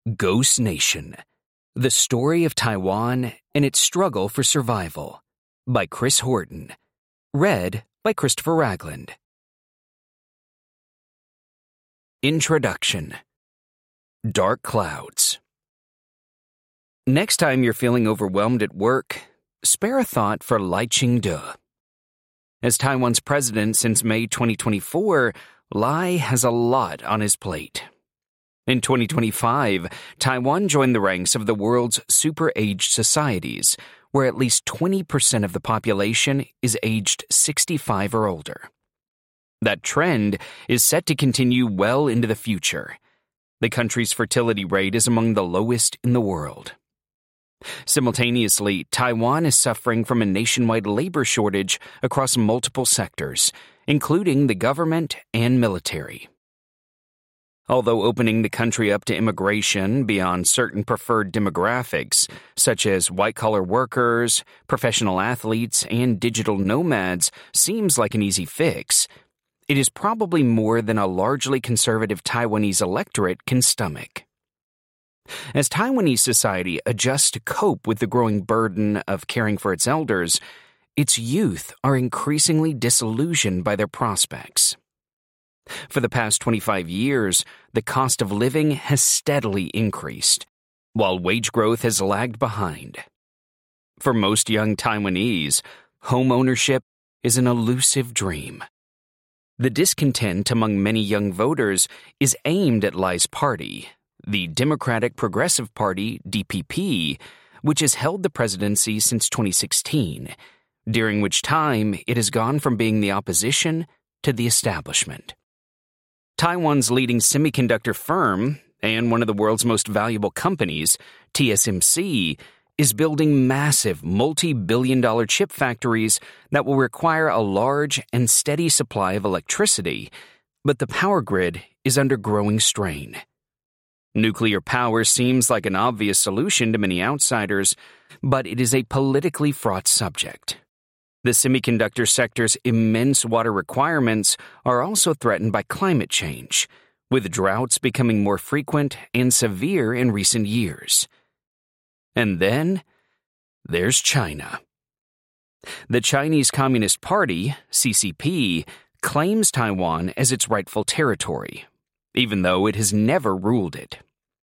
Ghost Nation: The Story of Taiwan and Its Struggle for Survival by Chris Horton. Read by Christopher Ragland. Introduction. Dark Clouds. Next time you're feeling overwhelmed at work, spare a thought for Lai Ching-te. As Taiwan's president since May 2024, Lai has a lot on his plate. In 2025, Taiwan joined the ranks of the world's super-aged societies, where at least 20% of the population is aged 65 or older. That trend is set to continue well into the future. The country's fertility rate is among the lowest in the world. Simultaneously, Taiwan is suffering from a nationwide labor shortage across multiple sectors, including the government and military. Although opening the country up to immigration beyond certain preferred demographics, such as white-collar workers, professional athletes, and digital nomads, seems like an easy fix, it is probably more than a largely conservative Taiwanese electorate can stomach. As Taiwanese society adjusts to cope with the growing burden of caring for its elders, its youth are increasingly disillusioned by their prospects. For the past 25 years, the cost of living has steadily increased, while wage growth has lagged behind. For most young Taiwanese, home ownership is an elusive dream. The discontent among many young voters is aimed at Lai's party, the Democratic Progressive Party, DPP, which has held the presidency since 2016, during which time it has gone from being the opposition to the establishment. Taiwan's leading semiconductor firm, and one of the world's most valuable companies, TSMC, is building massive multi-billion-dollar chip factories that will require a large and steady supply of electricity, but the power grid is under growing strain. Nuclear power seems like an obvious solution to many outsiders, but it is a politically fraught subject. The semiconductor sector's immense water requirements are also threatened by climate change, with droughts becoming more frequent and severe in recent years. And then, there's China. The Chinese Communist Party, CCP, claims Taiwan as its rightful territory, even though it has never ruled it.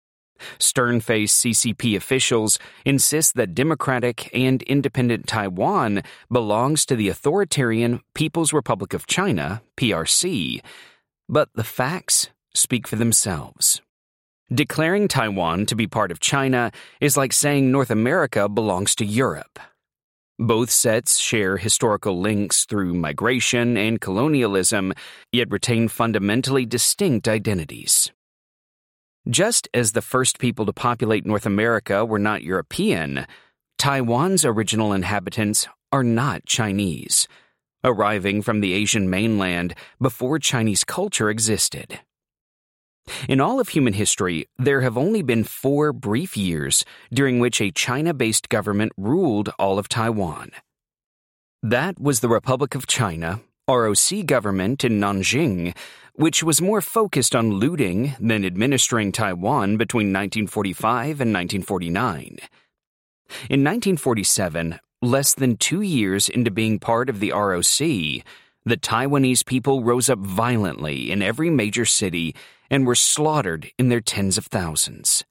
Stern-faced CCP officials insist that democratic and independent Taiwan belongs to the authoritarian People's Republic of China, PRC, but the facts speak for themselves. Declaring Taiwan to be part of China is like saying North America belongs to Europe. Both sets share historical links through migration and colonialism, yet retain fundamentally distinct identities. Just as the first people to populate North America were not European, Taiwan's original inhabitants are not Chinese, arriving from the Asian mainland before Chinese culture existed. In all of human history, there have only been 4 brief years during which a China-based government ruled all of Taiwan. That was the Republic of China, ROC government in Nanjing, which was more focused on looting than administering Taiwan between 1945 and 1949. In 1947, less than 2 years into being part of the ROC, the Taiwanese people rose up violently in every major city and were slaughtered in their tens of thousands.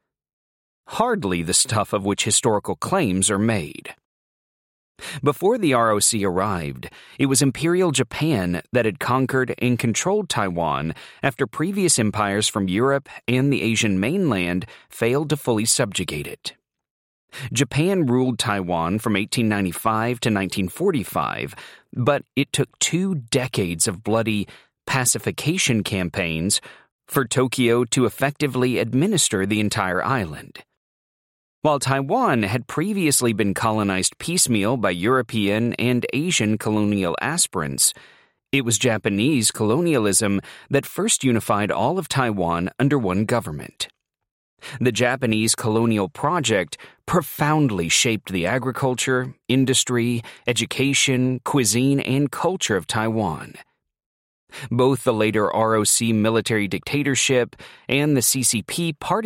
Hardly the stuff of which historical claims are made. Before the ROC arrived, it was Imperial Japan that had conquered and controlled Taiwan after previous empires from Europe and the Asian mainland failed to fully subjugate it. Japan ruled Taiwan from 1895 to 1945, but it took 2 decades of bloody pacification campaigns for Tokyo to effectively administer the entire island. While Taiwan had previously been colonized piecemeal by European and Asian colonial aspirants, it was Japanese colonialism that first unified all of Taiwan under one government. The Japanese colonial project profoundly shaped the agriculture, industry, education, cuisine, and culture of Taiwan. Both the later ROC military dictatorship and the CCP party